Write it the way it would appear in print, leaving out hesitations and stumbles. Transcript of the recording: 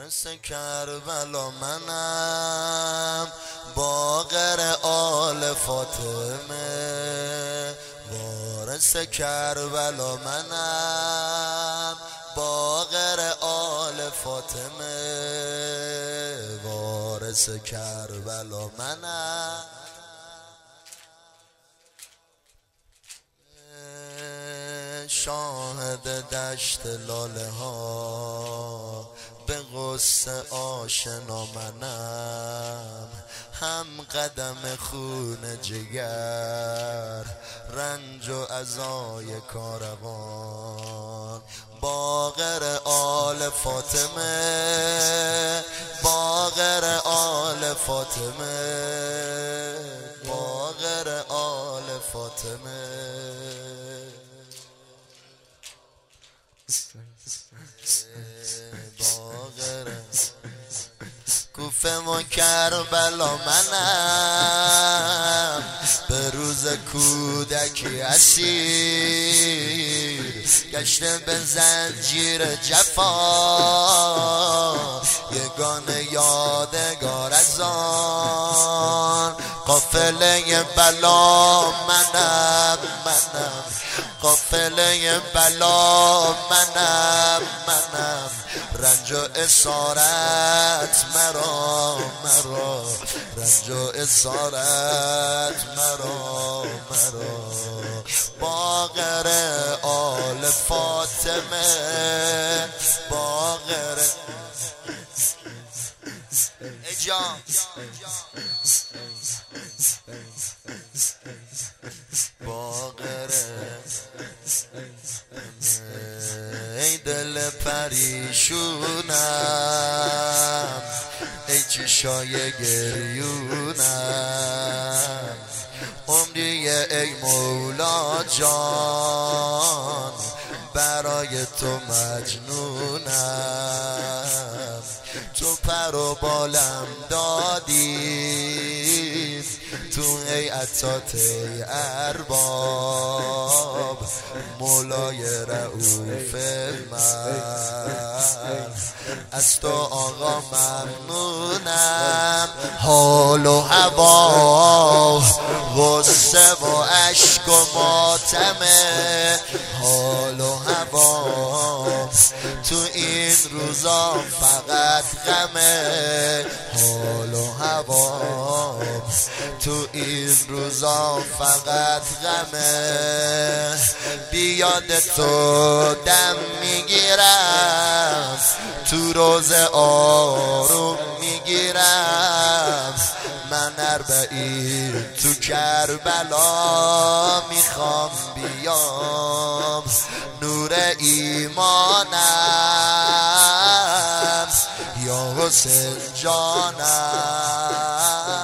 وارث کربلا منم، باقر آل فاطمه. وارث کربلا منم، باقر آل فاطمه. وارث کربلا منم. شاهد دشت لاله ها، به غصه آشنا منم. هم قدم خون جگر، رنج و عزای کاروان. باقر آل فاطمه، باقر آل فاطمه، باقر آل فاطمه. کوفه و کربلا منم، به روز کودکی اسیر گشته به زنجیر جفا. یگانه یادگار از آن قافله بلا منم، قافله بلا منم. رنج و اسارت مرا، رنج و اسارت مرا. باقر آل فاطمه، باقر جان. باقر ای دل پریشونم، ای چشای گریونم. عمری ای مولا جان، برای تو مجنونم. تو پر و بالم دادی، تو هیئتات ای ارباب. مولای رؤوف من، از تو آقا ممنونم. حال و هوا، غصه و اشک و ماتمه. حال و هوا تو این روزا فقط غمه. حال و هوا تو این روزا فقط غمه. بیاد تو دم میگیرم، تو روز آروم میگیرم. من اربعین تو کربلا میخوام بیام. نور ایمانم، یا حسین جانم.